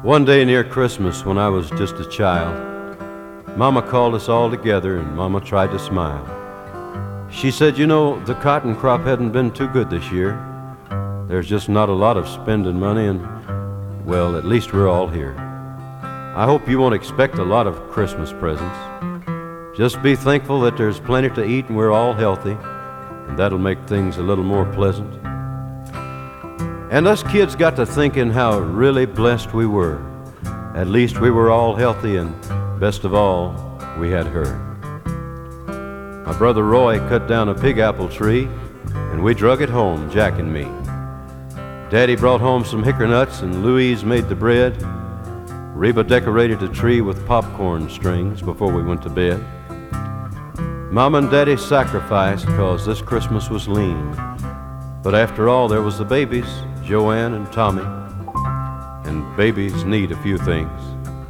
One day near Christmas, when I was just a child, Mama called us all together and Mama tried to smile. She said, "You know, the cotton crop hadn't been too good this year. There's just not a lot of spending money and, well, at least we're all here. I hope you won't expect a lot of Christmas presents. Just be thankful that there's plenty to eat and we're all healthy, and that'll make things a little more pleasant." And us kids got to thinking how really blessed we were. At least we were all healthy, and best of all, we had her. My brother Roy cut down a pig apple tree, and we drug it home, Jack and me. Daddy brought home some hickory nuts, and Louise made the bread. Reba decorated the tree with popcorn strings before we went to bed. Mama and Daddy sacrificed 'cause this Christmas was lean. But after all, there was the babies, Joanne and Tommy, and babies need a few things.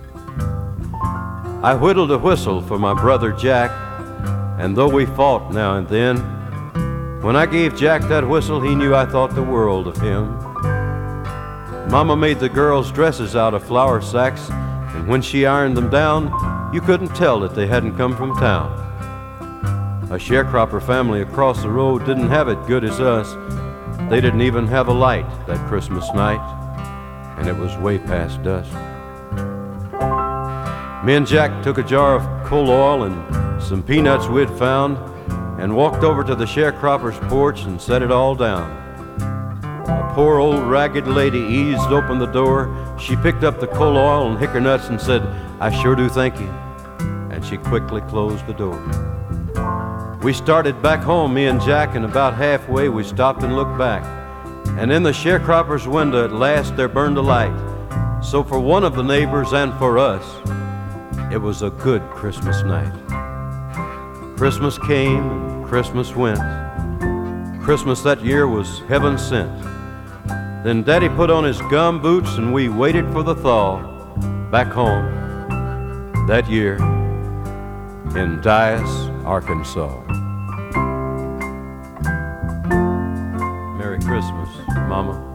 I whittled a whistle for my brother Jack, and though we fought now and then, when I gave Jack that whistle, he knew I thought the world of him. Mama made the girls' dresses out of flour sacks, and when she ironed them down, you couldn't tell that they hadn't come from town. A sharecropper family across the road didn't have it good as us. They didn't even have a light that Christmas night, and it was way past dusk. Me and Jack took a jar of coal oil and some peanuts we'd found and walked over to the sharecropper's porch and set it all down. A poor old ragged lady eased open the door. She picked up the coal oil and hickory nuts and said, "I sure do thank you," and she quickly closed the door. We started back home, me and Jack, and about halfway we stopped and looked back. And in the sharecropper's window at last there burned a light. So for one of the neighbors and for us, it was a good Christmas night. Christmas came and Christmas went. Christmas that year was heaven sent. Then Daddy put on his gum boots and we waited for the thaw back home that year in Dyess, Arkansas. Merry Christmas, Mama.